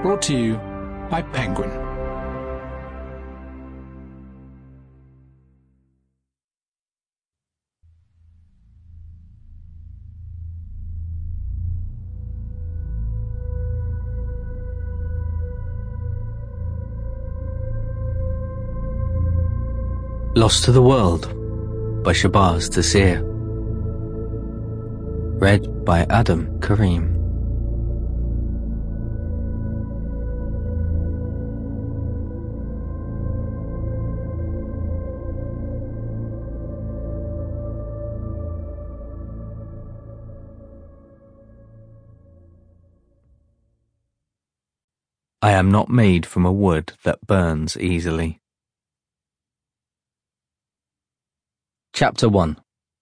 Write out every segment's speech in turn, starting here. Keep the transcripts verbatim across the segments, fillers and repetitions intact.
Brought to you by Penguin. Lost to the World by Shahbaz Taseer. Read by Adam Kareem. I am not made from a wood that burns easily. Chapter one.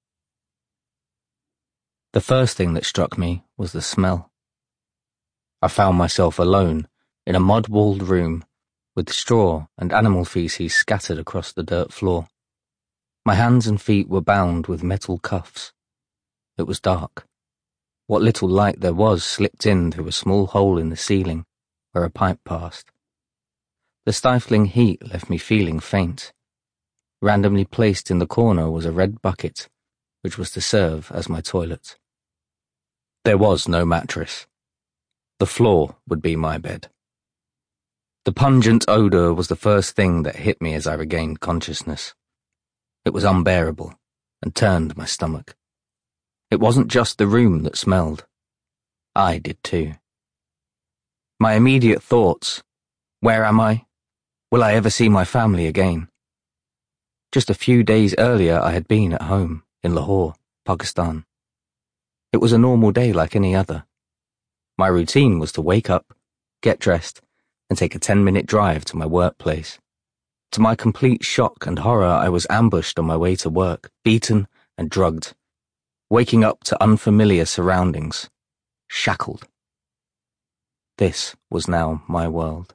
The first thing that struck me was the smell. I found myself alone in a mud-walled room with straw and animal feces scattered across the dirt floor. My hands and feet were bound with metal cuffs. It was dark. What little light there was slipped in through a small hole in the ceiling where a pipe passed. The stifling heat left me feeling faint. Randomly placed in the corner was a red bucket, which was to serve as my toilet. There was no mattress. The floor would be my bed. The pungent odour was the first thing that hit me as I regained consciousness. It was unbearable and turned my stomach. It wasn't just the room that smelled. I did too. My immediate thoughts: where am I? Will I ever see my family again? Just a few days earlier I had been at home in Lahore, Pakistan. It was a normal day like any other. My routine was to wake up, get dressed, and take a ten-minute drive to my workplace. To my complete shock and horror, I was ambushed on my way to work, beaten and drugged, waking up to unfamiliar surroundings, shackled. This was now my world.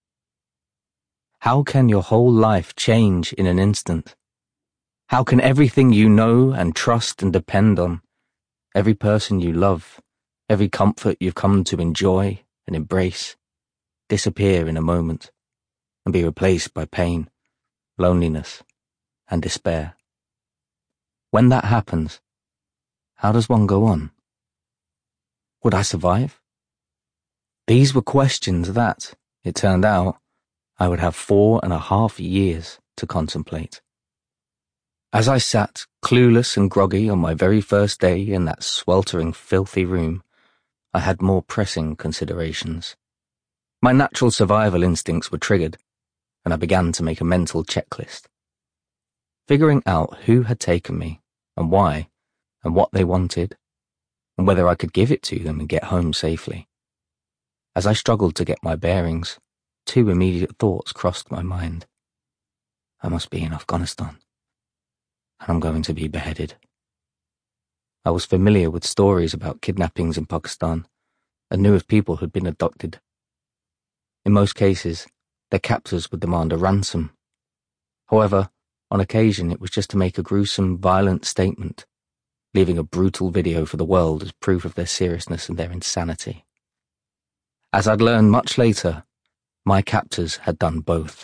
How can your whole life change in an instant? How can everything you know and trust and depend on, every person you love, every comfort you've come to enjoy and embrace, disappear in a moment and be replaced by pain, loneliness, and despair? When that happens, how does one go on? Would I survive? These were questions that, it turned out, I would have four and a half years to contemplate. As I sat, clueless and groggy on my very first day in that sweltering, filthy room, I had more pressing considerations. My natural survival instincts were triggered, and I began to make a mental checklist. Figuring out who had taken me, and why, and what they wanted, and whether I could give it to them and get home safely. As I struggled to get my bearings, two immediate thoughts crossed my mind. I must be in Afghanistan, and I'm going to be beheaded. I was familiar with stories about kidnappings in Pakistan, and knew of people who'd been abducted. In most cases, their captors would demand a ransom. However, on occasion it was just to make a gruesome, violent statement, leaving a brutal video for the world as proof of their seriousness and their insanity. As I'd learned much later, my captors had done both.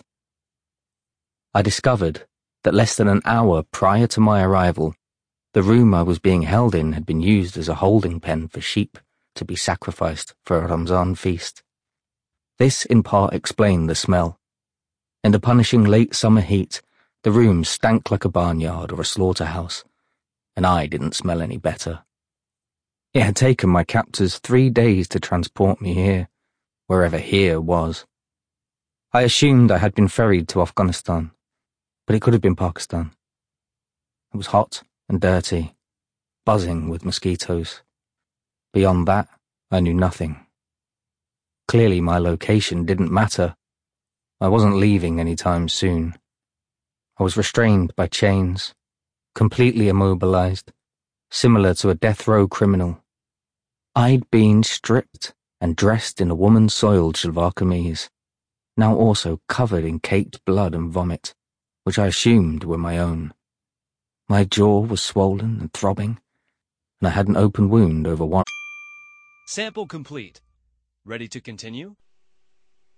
I discovered that less than an hour prior to my arrival, the room I was being held in had been used as a holding pen for sheep to be sacrificed for a Ramzan feast. This in part explained the smell. In the punishing late summer heat, the room stank like a barnyard or a slaughterhouse, and I didn't smell any better. It had taken my captors three days to transport me here, wherever here was. I assumed I had been ferried to Afghanistan, but it could have been Pakistan. It was hot and dirty, buzzing with mosquitoes. Beyond that, I knew nothing. Clearly my location didn't matter. I wasn't leaving anytime soon. I was restrained by chains, completely immobilized, similar to a death row criminal. I'd been stripped and dressed in a woman-soiled shalwar kameez, now also covered in caked blood and vomit, which I assumed were my own. My jaw was swollen and throbbing, and I had an open wound over one. Sample complete. Ready to continue?